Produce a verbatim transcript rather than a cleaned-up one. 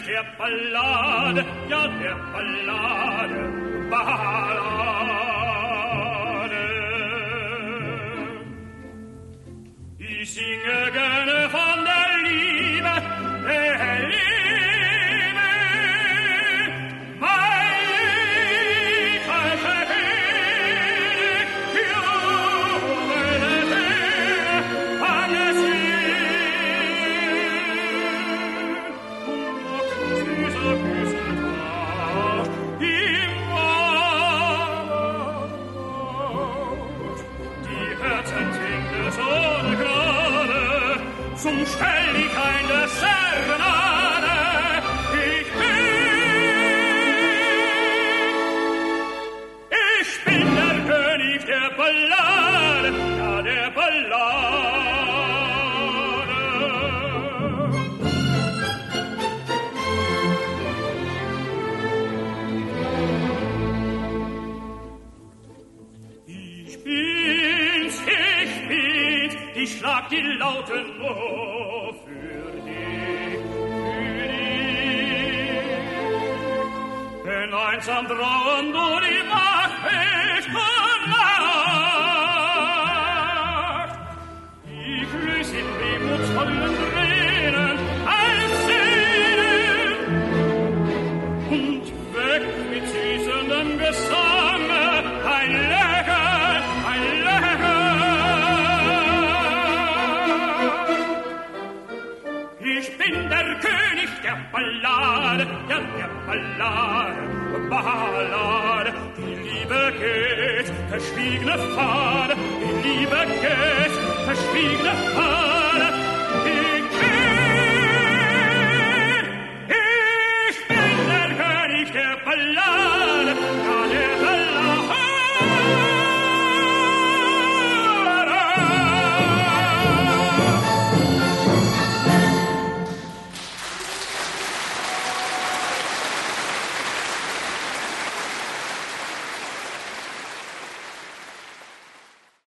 der Ballade, ja, der Ballade, Ballade. Ich singe gerne von der Liebe, der Liebe. Zum stell ich eine Serenade, ich bin, ich bin der König der Ballade, ja, der Ballade. Ich bin's, ich bin's, ich schlag die lauten nur für dich, für dich. Denn einsam trauen du die wachte Nacht. Ich lös in wehmutsvollen Tränen ein Sehnen und weg mit süßendem Gesange ein Lächeln, ein Lächeln. Ich bin der König der Ballade, ja, der Ballade, Ballade. Die Liebe geht, verschwiegene Pfade, die Liebe geht, verschwiegene Pfade. Ich bin, ich bin der König der Ballade, ja,